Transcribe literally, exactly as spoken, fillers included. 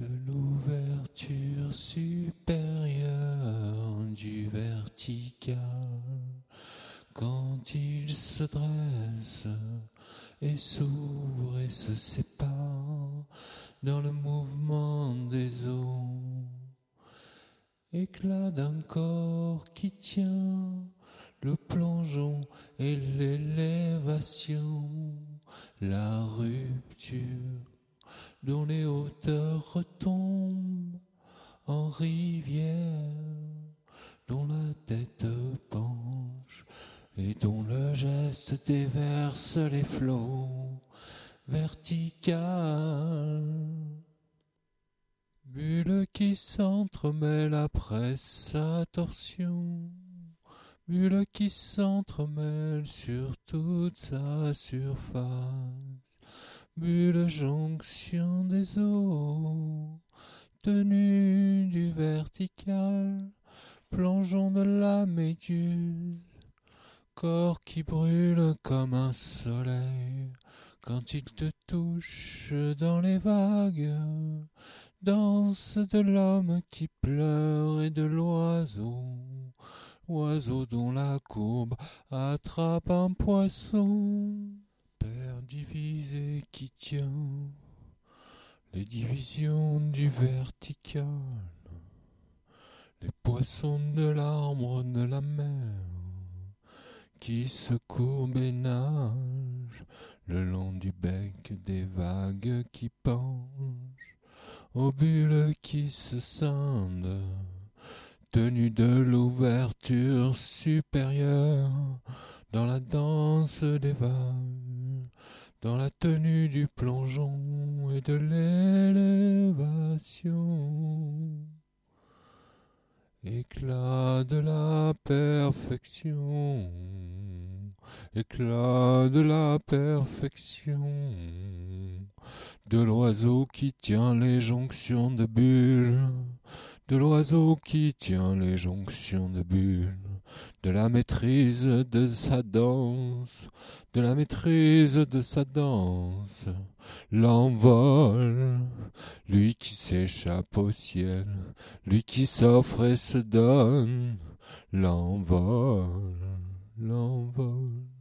de l'ouverture supérieure du vertical, quand il se dresse et s'ouvre et se sépare dans le mouvement des eaux, éclat d'un corps qui tient le plongeon et l'élévation, la rupture dont les hauteurs retombent en rivière, dont la tête penche et dont le geste déverse les flots verticales. Bulle qui s'entremêle après sa torsion, bulle qui s'entremêle sur toute sa surface, bulle jonction des eaux, tenue du vertical, plongeon de la méduse, corps qui brûle comme un soleil quand il te touche dans les vagues, danse de l'homme qui pleure et de l'oiseau, oiseau dont la courbe attrape un poisson, père divisé qui tient les divisions du vertical, les poissons de l'arbre de la mer qui se courbent et nagent le long du bec des vagues qui penchent aux bulles qui se scindent, tenues de l'ouverture supérieure dans la danse des vagues, dans la tenue du plongeon et de l'élévation. Éclat de la perfection, éclat de la perfection, de l'oiseau qui tient les jonctions de bulles, de l'oiseau qui tient les jonctions de bulles, de la maîtrise de sa danse, de la maîtrise de sa danse, l'envol, lui qui s'échappe au ciel, lui qui s'offre et se donne, l'envol, l'envol.